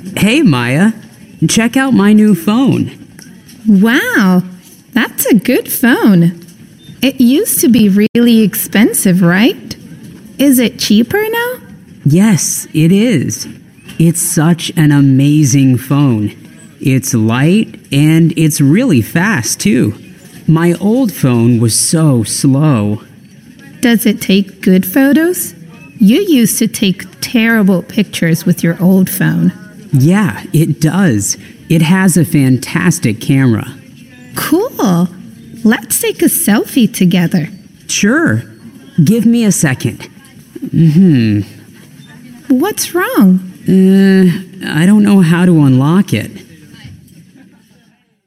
Hey, Maya. Check out my new phone. Wow, that's a good phone. It used to be really expensive, right? Is it cheaper now? Yes, it is. It's such an amazing phone. It's light and it's really fast, too. My old phone was so slow. Does it take good photos? You used to take terrible pictures with your old phone. Yeah, it does. It has a fantastic camera. Cool. Let's take a selfie together. Sure. Give me a second. What's wrong? I don't know how to unlock it.